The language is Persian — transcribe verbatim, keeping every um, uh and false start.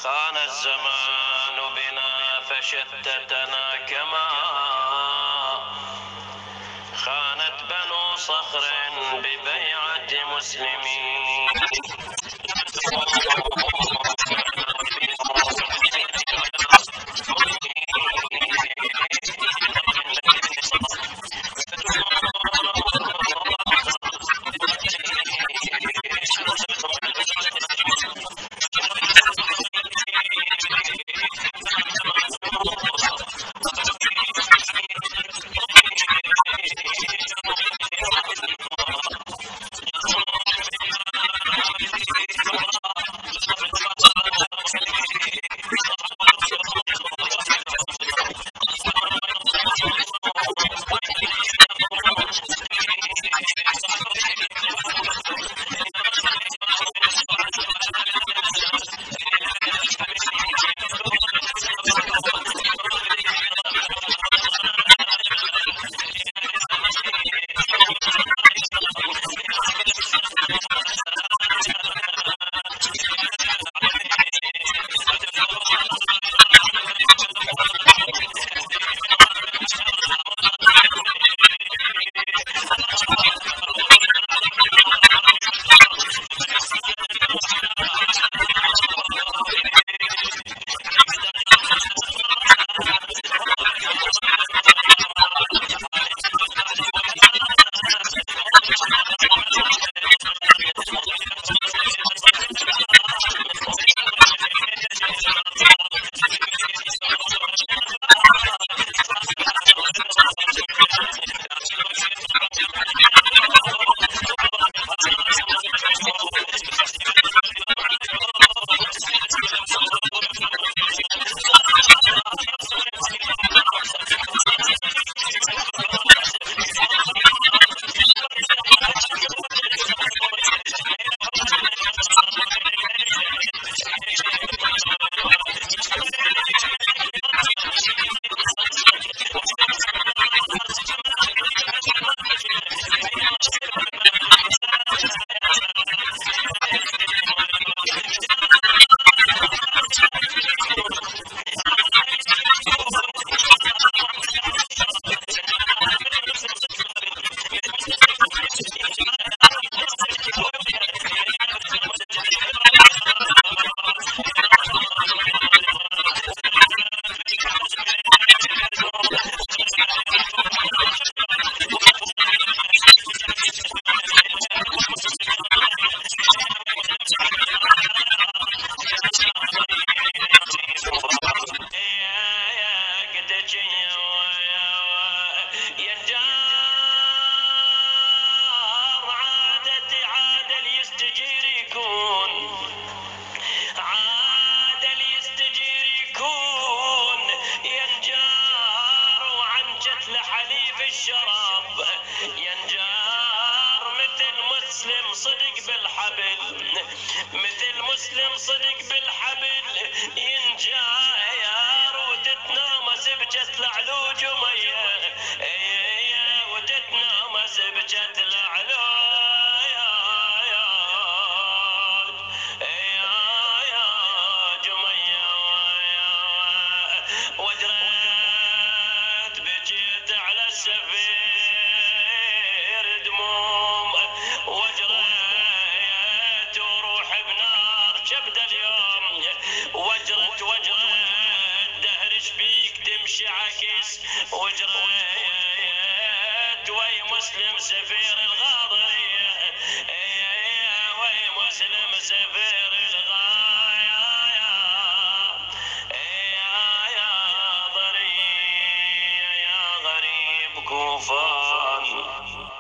خان الزمان بنا فشتتنا كما خانت بنو صخر ببيعة مسلمين. مثل مسلم صدق بالحبل ينجاير وتتنامس بجت العلوج ومية وتتنامس بجت العلوج جمية وجريت بجيت على السفير دموم وجريت وروح بنار شبد اليوم وجرت وجرت دهرش بيك تمشي عكس وجريت وي مسلم سفير الغاضرية وي مسلم سفير الغاية يا ضرية يا غريب كوفة